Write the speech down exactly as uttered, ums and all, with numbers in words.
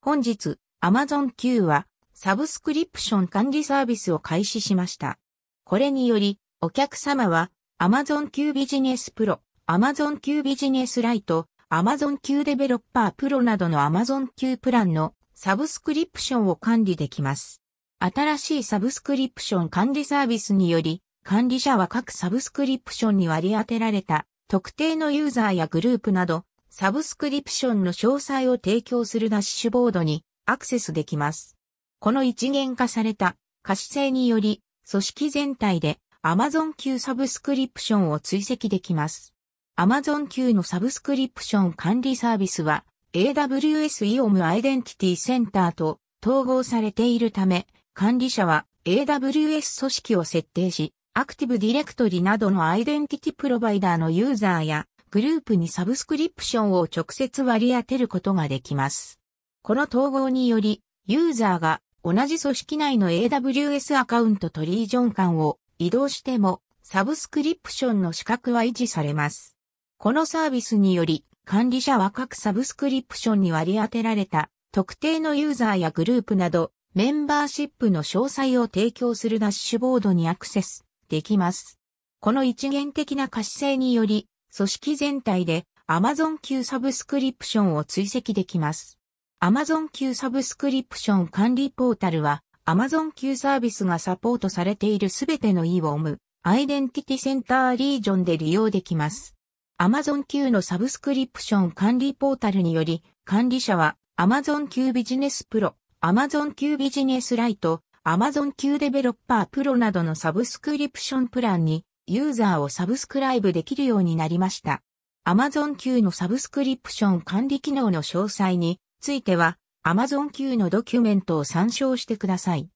本日、Amazon Q はサブスクリプション管理サービスを開始しました。これにより、お客様は Amazon Q ビジネスプロ、Amazon Q ビジネスライト、Amazon Q デベロッパープロなどの Amazon Q プランのサブスクリプションを管理できます。新しいサブスクリプション管理サービスにより、管理者は各サブスクリプションに割り当てられた特定のユーザーやグループなど、サブスクリプションの詳細を提供するダッシュボードにアクセスできます。この一元化された可視性により、組織全体で Amazon Q サブスクリプションを追跡できます。Amazon Q のサブスクリプション管理サービスは エーダブリューエス イオム アイデンティティセンターと統合されているため、管理者は エーダブリューエス 組織を設定し、アクティブディレクトリなどのアイデンティティプロバイダーのユーザーやグループにサブスクリプションを直接割り当てることができます。この統合により、ユーザーが同じ組織内の エーダブリューエス アカウントとリージョン間を移動しても、サブスクリプションの資格は維持されます。このサービスにより、管理者は各サブスクリプションに割り当てられた特定のユーザーやグループなど、メンバーシップの詳細を提供するダッシュボードにアクセスできます。この一元的な可視性により、組織全体で Amazon Q サブスクリプションを追跡できます。Amazon Q サブスクリプション管理ポータルは Amazon Q サービスがサポートされているすべての イオム アイデンティティセンターリージョンで利用できます。Amazon Q のサブスクリプション管理ポータルにより管理者は Amazon Q ビジネスプロ、Amazon Q ビジネスライト、Amazon Q デベロッパープロなどのサブスクリプションプランにユーザーをサブスクライブできるようになりました。Amazon Q のサブスクリプション管理機能の詳細については Amazon Q のドキュメントを参照してください。